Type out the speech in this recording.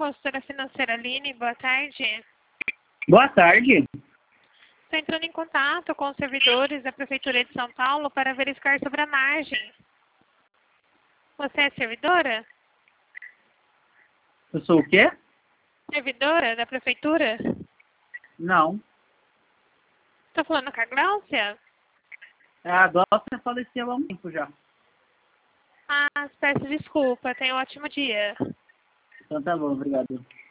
consultora financeira Aline, boa tarde. Boa tarde. Estou entrando em contato com os servidores da Prefeitura de São Paulo para verificar sobre a margem. Você é servidora? Eu sou o quê? Servidora da Prefeitura? Não. Estou falando com a Gláucia? A Glaucia faleceu há um tempo já. Ah, peço desculpa. Tenha um ótimo dia. Então tá bom, obrigado.